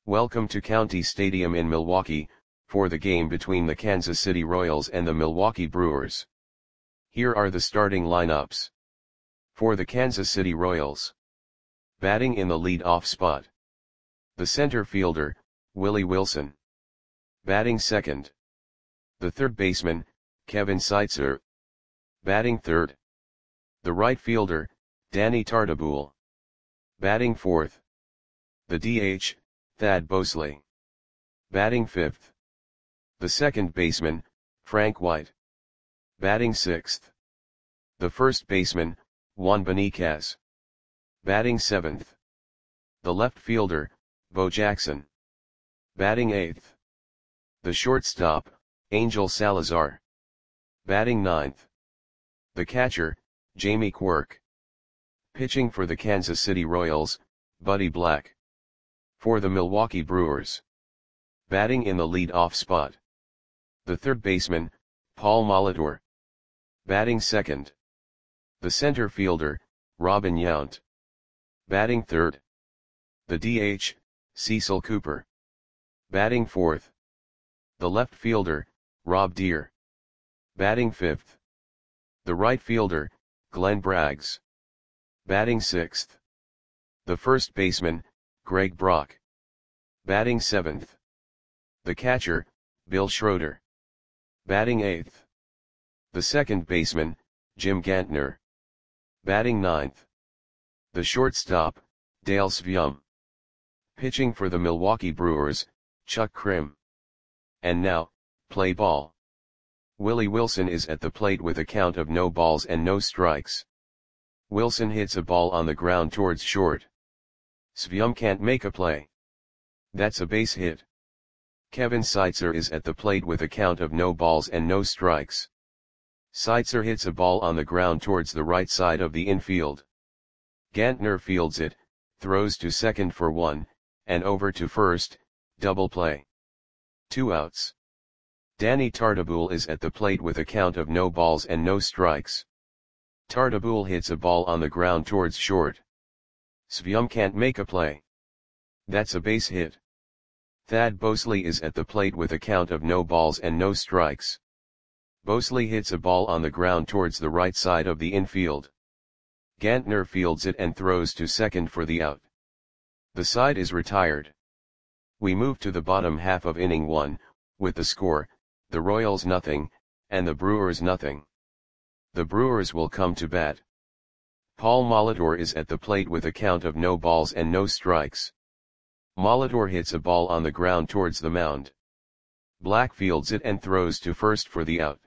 Welcome to County Stadium in Milwaukee, for the game between the Kansas City Royals and the Milwaukee Brewers. Here are the starting lineups. For the Kansas City Royals. Batting in the lead-off spot. The center fielder, Willie Wilson. Batting second. The third baseman, Kevin Seitzer. Batting third. The right fielder, Danny Tartabull. Batting fourth. The DH, Thad Bosley. Batting fifth. The second baseman, Frank White. Batting sixth. The first baseman, Juan Beniquez. Batting seventh. The left fielder, Bo Jackson. Batting eighth. The shortstop, Angel Salazar. Batting ninth. The catcher, Jamie Quirk. Pitching for the Kansas City Royals, Buddy Black. For the Milwaukee Brewers. Batting in the lead-off spot. The third baseman, Paul Molitor. Batting second. The center fielder, Robin Yount. Batting third. The DH, Cecil Cooper. Batting fourth. The left fielder, Rob Deere. Batting fifth. The right fielder, Glenn Braggs. Batting sixth. The first baseman, Greg Brock. Batting seventh. The catcher, Bill Schroeder. Batting eighth. The second baseman, Jim Gantner. Batting ninth. The shortstop, Dale Sveum. Pitching for the Milwaukee Brewers, Chuck Krim. And now, play ball. Willie Wilson is at the plate with a count of no balls and no strikes. Wilson hits a ball on the ground towards short. Sveum can't make a play. That's a base hit. Kevin Seitzer is at the plate with a count of no balls and no strikes. Seitzer hits a ball on the ground towards the right side of the infield. Gantner fields it, throws to second for one, and over to first, double play. 2 outs. Danny Tartabull is at the plate with a count of no balls and no strikes. Tartabull hits a ball on the ground towards short. Sveum can't make a play. That's a base hit. Thad Bosley is at the plate with a count of no balls and no strikes. Bosley hits a ball on the ground towards the right side of the infield. Gantner fields it and throws to second for the out. The side is retired. We move to the bottom half of inning 1, with the score, the Royals nothing, and the Brewers nothing. The Brewers will come to bat. Paul Molitor is at the plate with a count of no balls and no strikes. Molitor hits a ball on the ground towards the mound. Black fields it and throws to first for the out.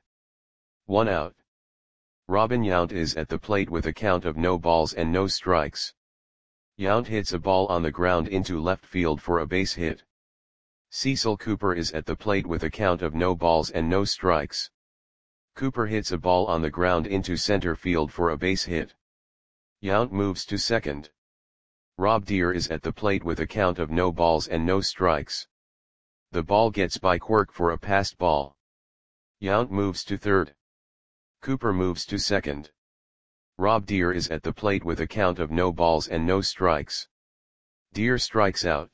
1 out. Robin Yount is at the plate with a count of no balls and no strikes. Yount hits a ball on the ground into left field for a base hit. Cecil Cooper is at the plate with a count of no balls and no strikes. Cooper hits a ball on the ground into center field for a base hit. Yount moves to second. Rob Deere is at the plate with a count of no balls and no strikes. The ball gets by Quirk for a passed ball. Yount moves to third. Cooper moves to second. Rob Deere is at the plate with a count of no balls and no strikes. Deere strikes out.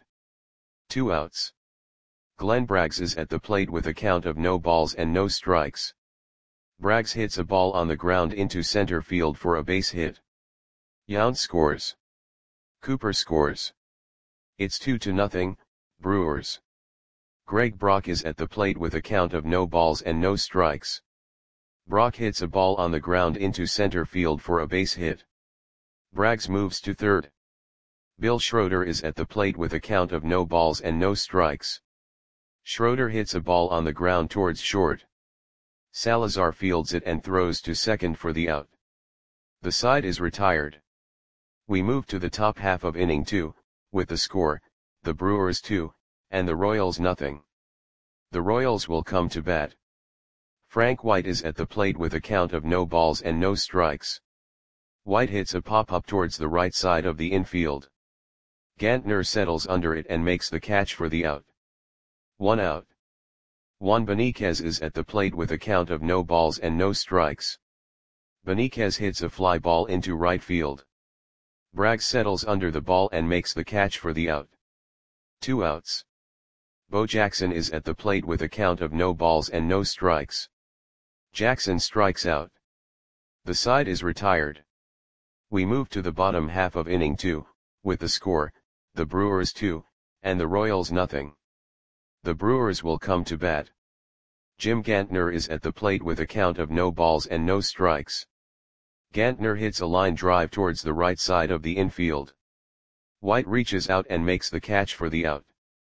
2 outs. Glenn Braggs is at the plate with a count of no balls and no strikes. Braggs hits a ball on the ground into center field for a base hit. Yount scores. Cooper scores. It's 2-0, Brewers. Greg Brock is at the plate with a count of no balls and no strikes. Brock hits a ball on the ground into center field for a base hit. Braggs moves to third. Bill Schroeder is at the plate with a count of no balls and no strikes. Schroeder hits a ball on the ground towards short. Salazar fields it and throws to second for the out. The side is retired. We move to the top half of inning 2, with the score, the Brewers 2, and the Royals nothing. The Royals will come to bat. Frank White is at the plate with a count of no balls and no strikes. White hits a pop-up towards the right side of the infield. Gantner settles under it and makes the catch for the out. 1 out. Juan Beniquez is at the plate with a count of no balls and no strikes. Beniquez hits a fly ball into right field. Braggs settles under the ball and makes the catch for the out. 2 outs. Bo Jackson is at the plate with a count of no balls and no strikes. Jackson strikes out. The side is retired. We move to the bottom half of inning 2, with the score, the Brewers 2, and the Royals nothing. The Brewers will come to bat. Jim Gantner is at the plate with a count of no balls and no strikes. Gantner hits a line drive towards the right side of the infield. White reaches out and makes the catch for the out.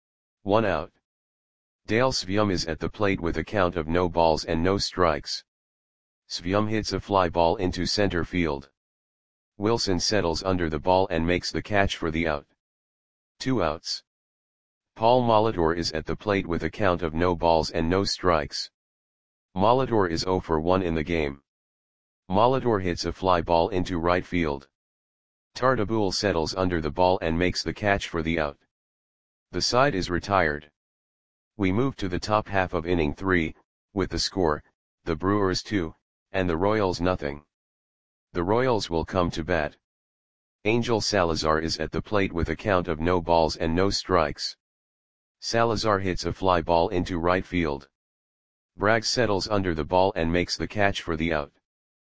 1 out. Dale Sveum is at the plate with a count of no balls and no strikes. Sveum hits a fly ball into center field. Wilson settles under the ball and makes the catch for the out. 2 outs. Paul Molitor is at the plate with a count of no balls and no strikes. Molitor is 0 for 1 in the game. Molitor hits a fly ball into right field. Tartabull settles under the ball and makes the catch for the out. The side is retired. We move to the top half of inning 3, with the score, the Brewers 2, and the Royals nothing. The Royals will come to bat. Angel Salazar is at the plate with a count of no balls and no strikes. Salazar hits a fly ball into right field. Bragg settles under the ball and makes the catch for the out.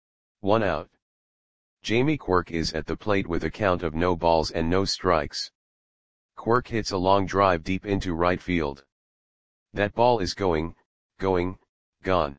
1 out. Jamie Quirk is at the plate with a count of no balls and no strikes. Quirk hits a long drive deep into right field. That ball is going, gone.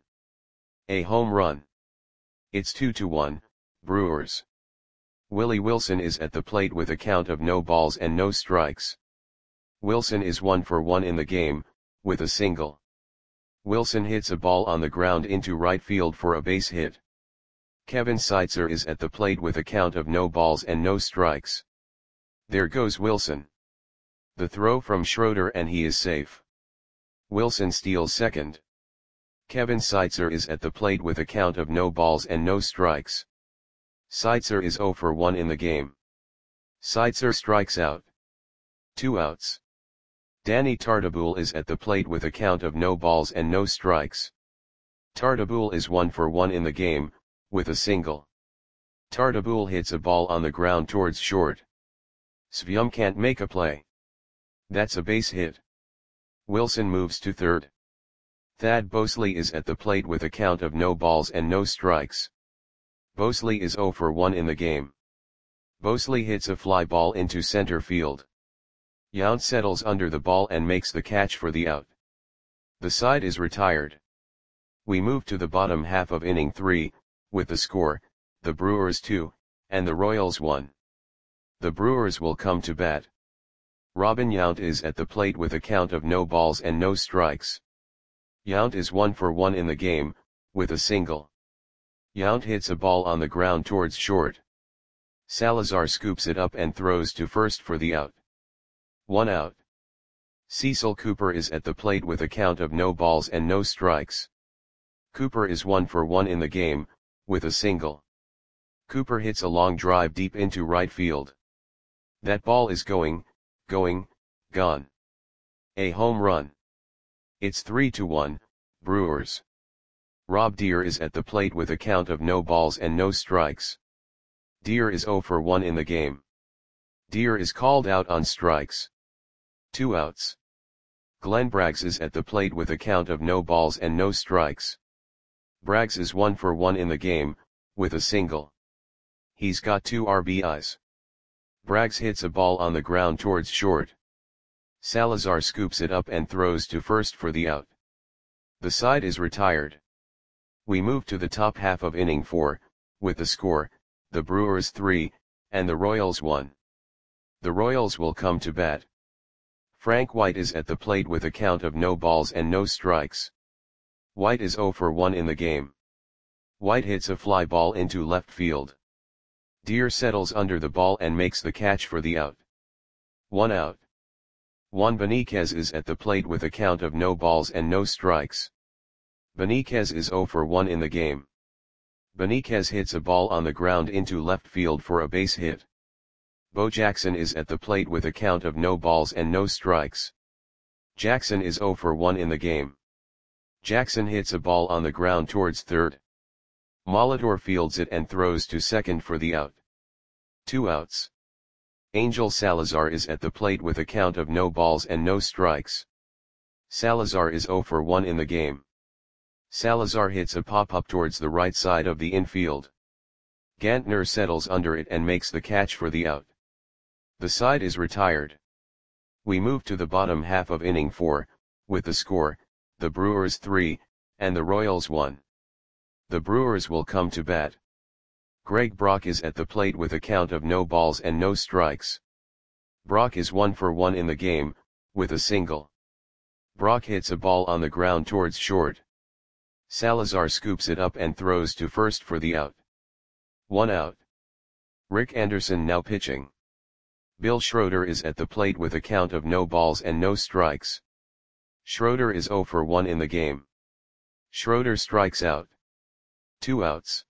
A home run. It's 2-1, Brewers. Willie Wilson is at the plate with a count of no balls and no strikes. Wilson is 1 for 1 in the game, with a single. Wilson hits a ball on the ground into right field for a base hit. Kevin Seitzer is at the plate with a count of no balls and no strikes. There goes Wilson. The throw from Schroeder and he is safe. Wilson steals second. Kevin Seitzer is at the plate with a count of no balls and no strikes. Seitzer is 0 for 1 in the game. Seitzer strikes out. 2 outs. Danny Tartabull is at the plate with a count of no balls and no strikes. Tartabull is 1 for 1 in the game, with a single. Tartabull hits a ball on the ground towards short. Sveum can't make a play. That's a base hit. Wilson moves to third. Thad Bosley is at the plate with a count of no balls and no strikes. Bosley is 0 for 1 in the game. Bosley hits a fly ball into center field. Yount settles under the ball and makes the catch for the out. The side is retired. We move to the bottom half of inning 3, with the score, the Brewers 2, and the Royals 1. The Brewers will come to bat. Robin Yount is at the plate with a count of no balls and no strikes. Yount is 1 for 1 in the game, with a single. Yount hits a ball on the ground towards short. Salazar scoops it up and throws to first for the out. 1 out. Cecil Cooper is at the plate with a count of no balls and no strikes. Cooper is 1 for 1 in the game, with a single. Cooper hits a long drive deep into right field. That ball is going, gone. A home run. It's 3-1, Brewers. Rob Deer is at the plate with a count of no balls and no strikes. Deer is 0 for 1 in the game. Deer is called out on strikes. 2 outs. Glenn Braggs is at the plate with a count of no balls and no strikes. Braggs is 1 for 1 in the game, with a single. He's got 2 RBIs. Braggs hits a ball on the ground towards short. Salazar scoops it up and throws to first for the out. The side is retired. We move to the top half of inning 4, with the score, the Brewers 3, and the Royals 1. The Royals will come to bat. Frank White is at the plate with a count of no balls and no strikes. White is 0 for 1 in the game. White hits a fly ball into left field. Deer settles under the ball and makes the catch for the out. 1 out. Juan Beniquez is at the plate with a count of no balls and no strikes. Beniquez is 0 for 1 in the game. Beniquez hits a ball on the ground into left field for a base hit. Bo Jackson is at the plate with a count of no balls and no strikes. Jackson is 0 for 1 in the game. Jackson hits a ball on the ground towards third. Molitor fields it and throws to second for the out. 2 outs. Angel Salazar is at the plate with a count of no balls and no strikes. Salazar is 0 for 1 in the game. Salazar hits a pop-up towards the right side of the infield. Gantner settles under it and makes the catch for the out. The side is retired. We move to the bottom half of inning 4, with the score, the Brewers 3, and the Royals 1. The Brewers will come to bat. Greg Brock is at the plate with a count of no balls and no strikes. Brock is 1 for 1 in the game, with a single. Brock hits a ball on the ground towards short. Salazar scoops it up and throws to first for the out. 1 out. Rick Anderson now pitching. Bill Schroeder is at the plate with a count of no balls and no strikes. Schroeder is 0 for 1 in the game. Schroeder strikes out. 2 outs.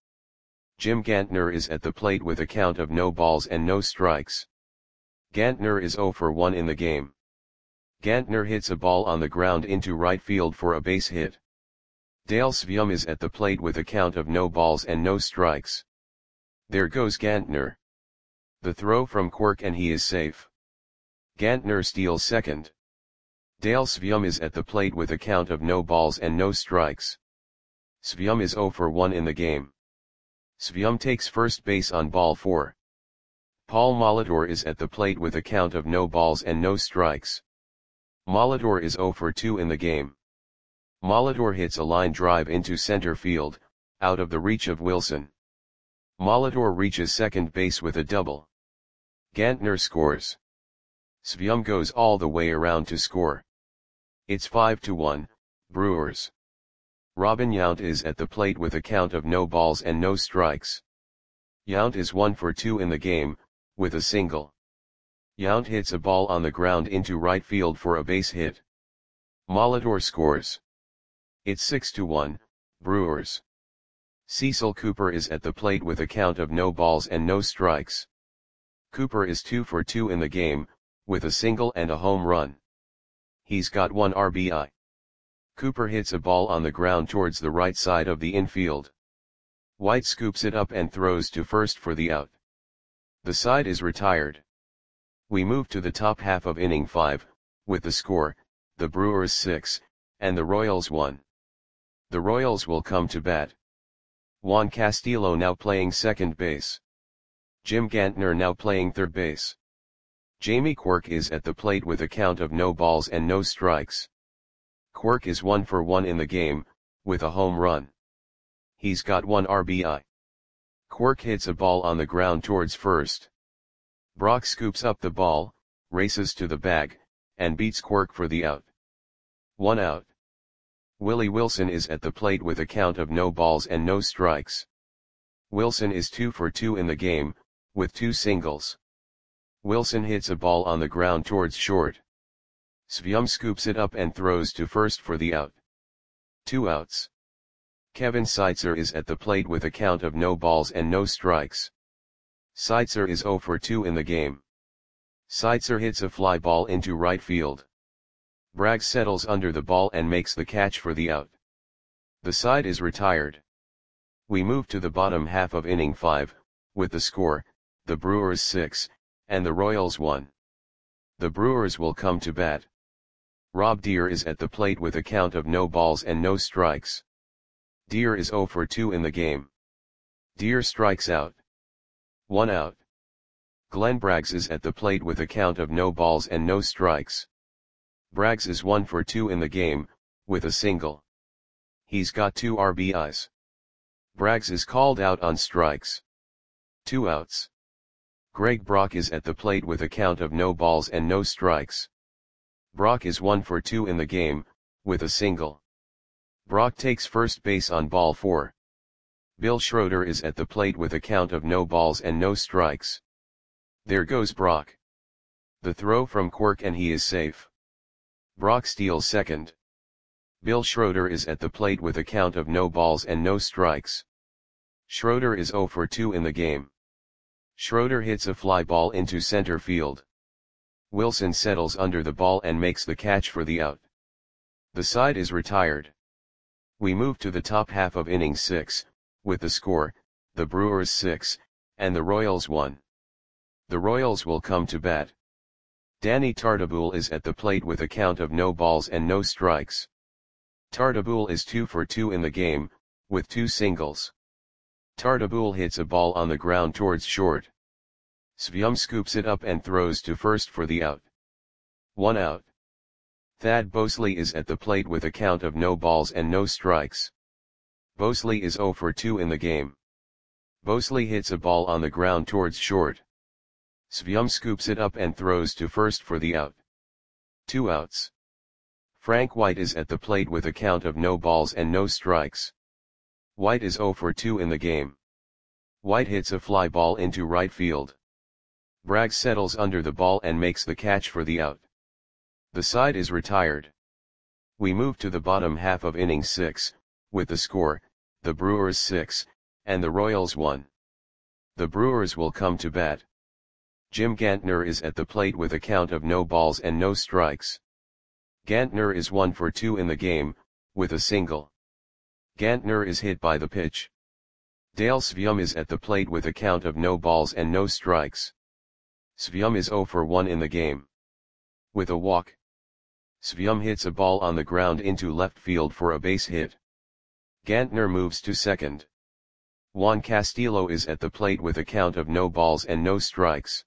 Jim Gantner is at the plate with a count of no balls and no strikes. Gantner is 0 for 1 in the game. Gantner hits a ball on the ground into right field for a base hit. Dale Svjum is at the plate with a count of no balls and no strikes. There goes Gantner. The throw from Quirk and he is safe. Gantner steals second. Dale Svjum is at the plate with a count of no balls and no strikes. Svjum is 0 for 1 in the game. Svjum takes first base on ball 4. Paul Molitor is at the plate with a count of no balls and no strikes. Molitor is 0 for 2 in the game. Molitor hits a line drive into center field, out of the reach of Wilson. Molitor reaches second base with a double. Gantner scores. Svjum goes all the way around to score. It's 5-1, Brewers. Robin Yount is at the plate with a count of no balls and no strikes. Yount is 1 for 2 in the game, with a single. Yount hits a ball on the ground into right field for a base hit. Molitor scores. It's 6-1, Brewers. Cecil Cooper is at the plate with a count of no balls and no strikes. Cooper is 2 for 2 in the game, with a single and a home run. He's got 1 RBI. Cooper hits a ball on the ground towards the right side of the infield. White scoops it up and throws to first for the out. The side is retired. We move to the top half of inning 5, with the score, the Brewers 6, and the Royals 1. The Royals will come to bat. Juan Castillo now playing second base. Jim Gantner now playing third base. Jamie Quirk is at the plate with a count of no balls and no strikes. Quirk is 1 for 1 in the game, with a home run. He's got 1 RBI. Quirk hits a ball on the ground towards first. Brock scoops up the ball, races to the bag, and beats Quirk for the out. 1 out. Willie Wilson is at the plate with a count of no balls and no strikes. Wilson is 2 for 2 in the game, with 2 singles. Wilson hits a ball on the ground towards short. Svjum scoops it up and throws to first for the out. 2 outs. Kevin Seitzer is at the plate with a count of no balls and no strikes. Seitzer is 0 for 2 in the game. Seitzer hits a fly ball into right field. Bragg settles under the ball and makes the catch for the out. The side is retired. We move to the bottom half of inning 5, with the score, the Brewers 6, and the Royals 1. The Brewers will come to bat. Rob Deer is at the plate with a count of no balls and no strikes. Deer is 0 for 2 in the game. Deer strikes out. 1 out. Glenn Braggs is at the plate with a count of no balls and no strikes. Braggs is 1 for 2 in the game, with a single. He's got 2 RBIs. Braggs is called out on strikes. 2 outs. Greg Brock is at the plate with a count of no balls and no strikes. Brock is 1 for 2 in the game, with a single. Brock takes first base on ball 4. Bill Schroeder is at the plate with a count of no balls and no strikes. There goes Brock. The throw from Quirk and he is safe. Brock steals second. Bill Schroeder is at the plate with a count of no balls and no strikes. Schroeder is 0 for 2 in the game. Schroeder hits a fly ball into center field. Wilson settles under the ball and makes the catch for the out. The side is retired. We move to the top half of inning 6, with the score, the Brewers 6, and the Royals 1. The Royals will come to bat. Danny Tartabull is at the plate with a count of no balls and no strikes. Tartabull is 2 for 2 in the game, with 2 singles. Tartabull hits a ball on the ground towards short. Svyum scoops it up and throws to first for the out. 1 out. Thad Bosley is at the plate with a count of no balls and no strikes. Bosley is 0 for 2 in the game. Bosley hits a ball on the ground towards short. Svyum scoops it up and throws to first for the out. 2 outs. Frank White is at the plate with a count of no balls and no strikes. White is 0 for 2 in the game. White hits a fly ball into right field. Braggs settles under the ball and makes the catch for the out. The side is retired. We move to the bottom half of inning 6, with the score, the Brewers 6, and the Royals 1. The Brewers will come to bat. Jim Gantner is at the plate with a count of no balls and no strikes. Gantner is 1 for 2 in the game, with a single. Gantner is hit by the pitch. Dale Svyum is at the plate with a count of no balls and no strikes. Svyum is 0 for 1 in the game. With a walk. Svyum hits a ball on the ground into left field for a base hit. Gantner moves to second. Juan Castillo is at the plate with a count of no balls and no strikes.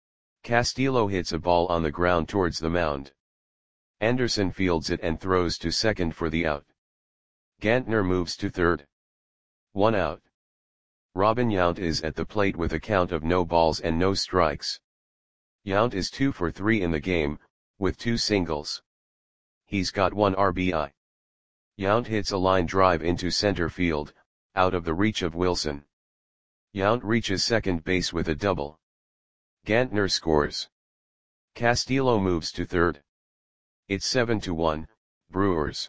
Castillo hits a ball on the ground towards the mound. Anderson fields it and throws to second for the out. Gantner moves to third. 1 out. Robin Yount is at the plate with a count of no balls and no strikes. Yount is 2 for 3 in the game, with 2 singles. He's got 1 RBI. Yount hits a line drive into center field, out of the reach of Wilson. Yount reaches second base with a double. Gantner scores. Castillo moves to third. It's 7-1, Brewers.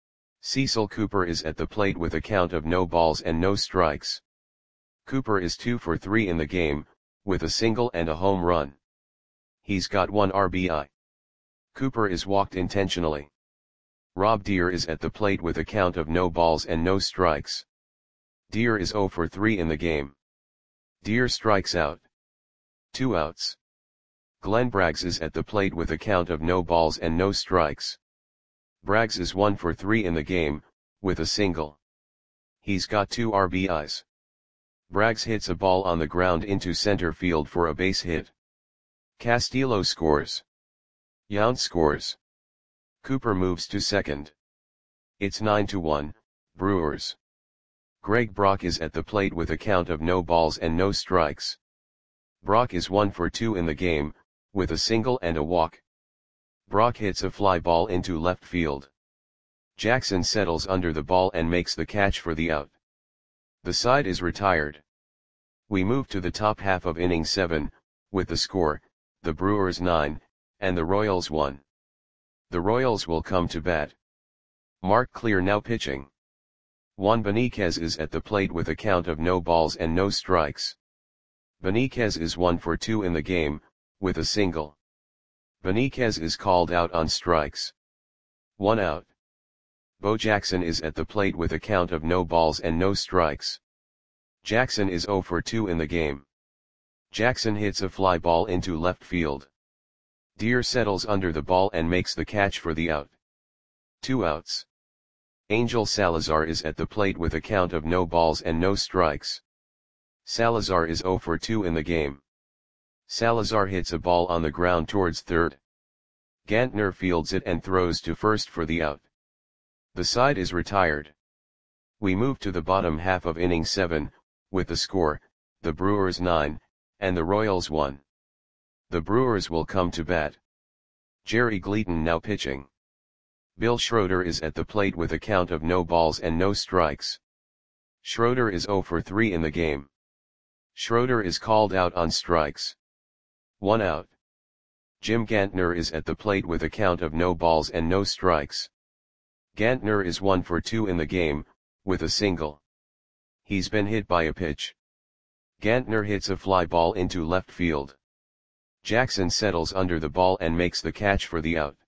Cecil Cooper is at the plate with a count of no balls and no strikes. Cooper is 2 for 3 in the game, with a single and a home run. He's got 1 RBI. Cooper is walked intentionally. Rob Deer is at the plate with a count of no balls and no strikes. Deer is 0 for 3 in the game. Deer strikes out. 2 outs. Glenn Braggs is at the plate with a count of no balls and no strikes. Braggs is 1 for 3 in the game, with a single. He's got 2 RBIs. Braggs hits a ball on the ground into center field for a base hit. Castillo scores. Yount scores. Cooper moves to second. It's 9-1, Brewers. Greg Brock is at the plate with a count of no balls and no strikes. Brock is 1 for 2 in the game, with a single and a walk. Brock hits a fly ball into left field. Jackson settles under the ball and makes the catch for the out. The side is retired. We move to the top half of inning 7, with the score, the Brewers 9, and the Royals 1. The Royals will come to bat. Mark Clear now pitching. Juan Beniquez is at the plate with a count of no balls and no strikes. Beniquez is 1 for 2 in the game, with a single. Beniquez is called out on strikes. 1 out. Bo Jackson is at the plate with a count of no balls and no strikes. Jackson is 0 for 2 in the game. Jackson hits a fly ball into left field. Deer settles under the ball and makes the catch for the out. 2 outs. Angel Salazar is at the plate with a count of no balls and no strikes. Salazar is 0 for 2 in the game. Salazar hits a ball on the ground towards third. Gantner fields it and throws to first for the out. The side is retired. We move to the bottom half of inning 7, with the score, the Brewers 9, and the Royals 1. The Brewers will come to bat. Jerry Gleaton now pitching. Bill Schroeder is at the plate with a count of no balls and no strikes. Schroeder is 0 for 3 in the game. Schroeder is called out on strikes. 1 out. Jim Gantner is at the plate with a count of no balls and no strikes. Gantner is 1 for 2 in the game, with a single. He's been hit by a pitch. Gantner hits a fly ball into left field. Jackson settles under the ball and makes the catch for the out.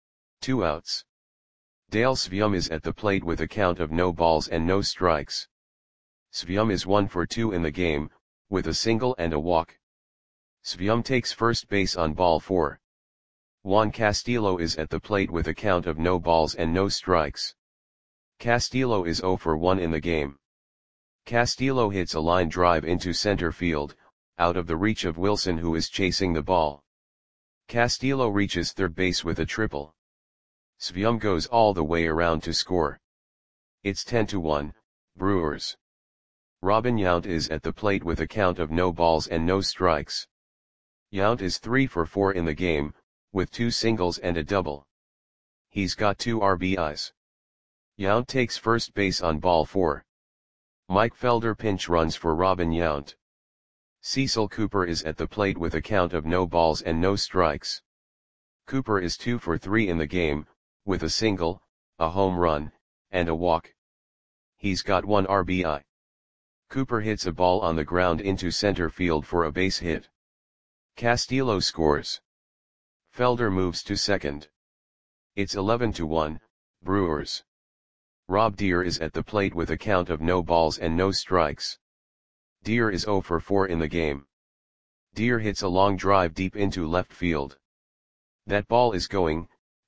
2 outs. Dale Svyum is at the plate with a count of no balls and no strikes. Svyum is 1 for 2 in the game, with a single and a walk. Svyum takes first base on ball 4. Juan Castillo is at the plate with a count of no balls and no strikes. Castillo is 0 for 1 in the game. Castillo hits a line drive into center field, out of the reach of Wilson, who is chasing the ball. Castillo reaches third base with a triple. Svyum goes all the way around to score. It's 10-1, Brewers. Robin Yount is at the plate with a count of no balls and no strikes. Yount is 3 for 4 in the game, with 2 singles and a double. He's got 2 RBIs. Yount takes first base on ball 4. Mike Felder pinch runs for Robin Yount. Cecil Cooper is at the plate with a count of no balls and no strikes. Cooper is 2 for 3 in the game, with a single, a home run, and a walk. He's got 1 RBI. Cooper hits a ball on the ground into center field for a base hit. Castillo scores. Felder moves to second. It's 11-1, Brewers. Rob Deer is at the plate with a count of no balls and no strikes. Deer is 0 for 4 in the game. Deer hits a long drive deep into left field. That ball is gone.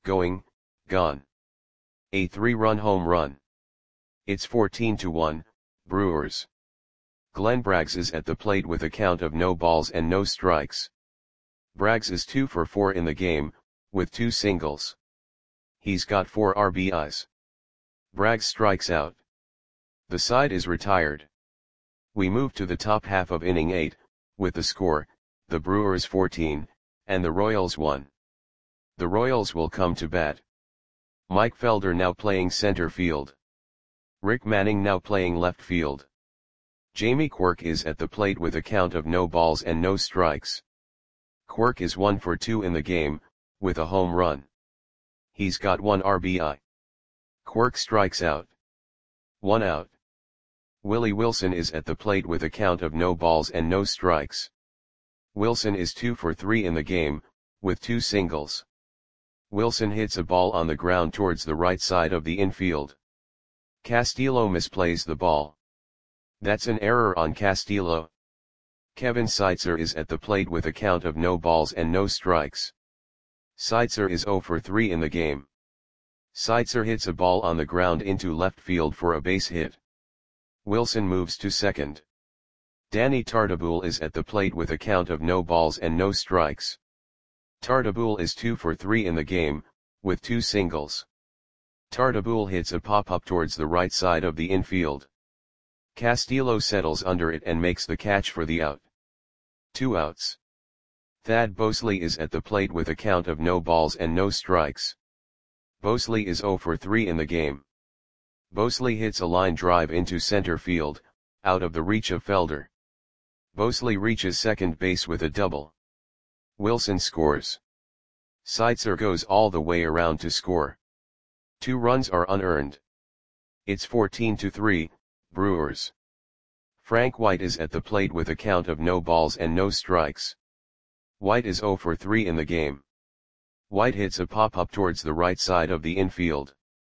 A 3-run home run. It's 14-1, Brewers. Glenn Braggs is at the plate with a count of no balls and no strikes. Braggs is 2 for 4 in the game, with 2 singles. He's got 4 RBIs. Braggs strikes out. The side is retired. We move to the top half of inning 8, with the score, the Brewers 14, and the Royals 1. The Royals will come to bat. Mike Felder now playing center field. Rick Manning now playing left field. Jamie Quirk is at the plate with a count of no balls and no strikes. Quirk is 1 for 2 in the game, with a home run. He's got 1 RBI. Quirk strikes out. 1 out. Willie Wilson is at the plate with a count of no balls and no strikes. Wilson is 2 for 3 in the game, with 2 singles. Wilson hits a ball on the ground towards the right side of the infield. Castillo misplays the ball. That's an error on Castillo. Kevin Seitzer is at the plate with a count of no balls and no strikes. Seitzer is 0 for 3 in the game. Seitzer hits a ball on the ground into left field for a base hit. Wilson moves to second. Danny Tartabull is at the plate with a count of no balls and no strikes. Tartabull is 2 for 3 in the game, with 2 singles. Tartabull hits a pop-up towards the right side of the infield. Castillo settles under it and makes the catch for the out. 2 outs. Thad Bosley is at the plate with a count of no balls and no strikes. Bosley is 0 for 3 in the game. Bosley hits a line drive into center field, out of the reach of Felder. Bosley reaches second base with a double. Wilson scores. Seitzer goes all the way around to score. 2 runs are unearned. It's 14-3, Brewers. Frank White is at the plate with a count of no balls and no strikes. White is 0 for 3 in the game. White hits a pop-up towards the right side of the infield.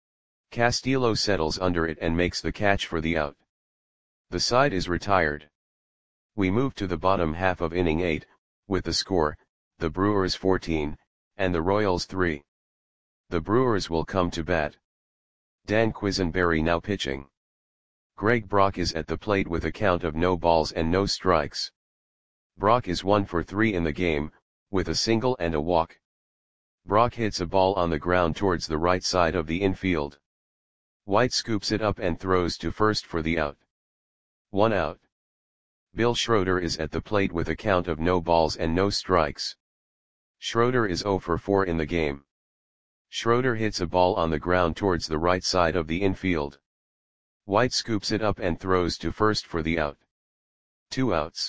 Castillo settles under it and makes the catch for the out. The side is retired. We move to the bottom half of inning 8, with the score, the Brewers 14, and the Royals 3. The Brewers will come to bat. Dan Quisenberry now pitching. Greg Brock is at the plate with a count of no balls and no strikes. Brock is 1 for 3 in the game, with a single and a walk. Brock hits a ball on the ground towards the right side of the infield. White scoops it up and throws to first for the out. 1 out. Bill Schroeder is at the plate with a count of no balls and no strikes. Schroeder is 0 for 4 in the game. Schroeder hits a ball on the ground towards the right side of the infield. White scoops it up and throws to first for the out. 2 outs.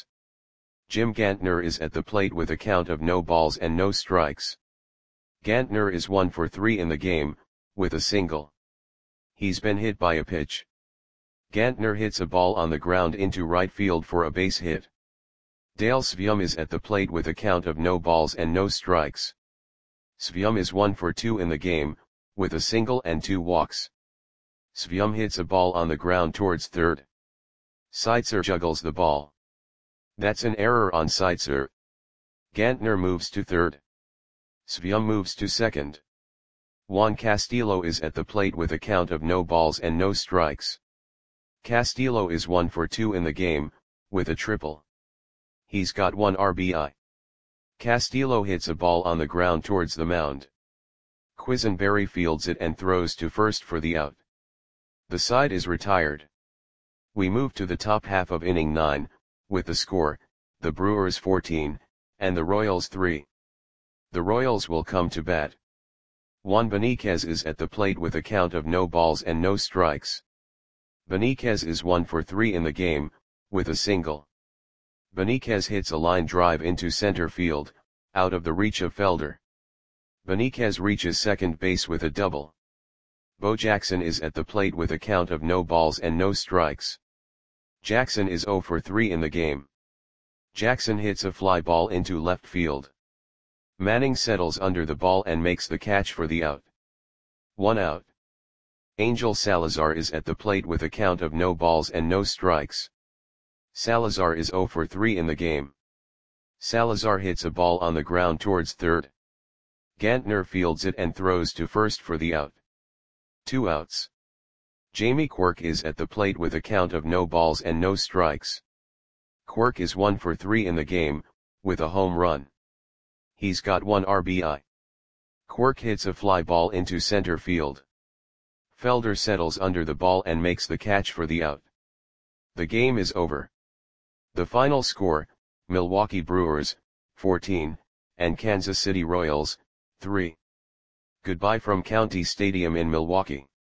Jim Gantner is at the plate with a count of no balls and no strikes. Gantner is 1 for 3 in the game, with a single. He's been hit by a pitch. Gantner hits a ball on the ground into right field for a base hit. Dale Svyum is at the plate with a count of no balls and no strikes. Svyum is 1 for 2 in the game, with a single and 2 walks. Svyum hits a ball on the ground towards third. Seitzer juggles the ball. That's an error on Seitzer. Gantner moves to third. Svyum moves to second. Juan Castillo is at the plate with a count of no balls and no strikes. Castillo is 1 for 2 in the game, with a triple. He's got 1 RBI. Castillo hits a ball on the ground towards the mound. Quisenberry fields it and throws to first for the out. The side is retired. We move to the top half of inning 9, with the score, the Brewers 14, and the Royals 3. The Royals will come to bat. Juan Benitez is at the plate with a count of no balls and no strikes. Benitez is 1 for 3 in the game, with a single. Benitez hits a line drive into center field, out of the reach of Felder. Benitez reaches second base with a double. Bo Jackson is at the plate with a count of no balls and no strikes. Jackson is 0 for 3 in the game. Jackson hits a fly ball into left field. Manning settles under the ball and makes the catch for the out. 1 out. Angel Salazar is at the plate with a count of no balls and no strikes. Salazar is 0 for 3 in the game. Salazar hits a ball on the ground towards third. Gantner fields it and throws to first for the out. 2 outs. Jamie Quirk is at the plate with a count of no balls and no strikes. Quirk is 1 for 3 in the game, with a home run. He's got 1 RBI. Quirk hits a fly ball into center field. Felder settles under the ball and makes the catch for the out. The game is over. The final score, Milwaukee Brewers, 14, and Kansas City Royals, 3. Goodbye from County Stadium in Milwaukee.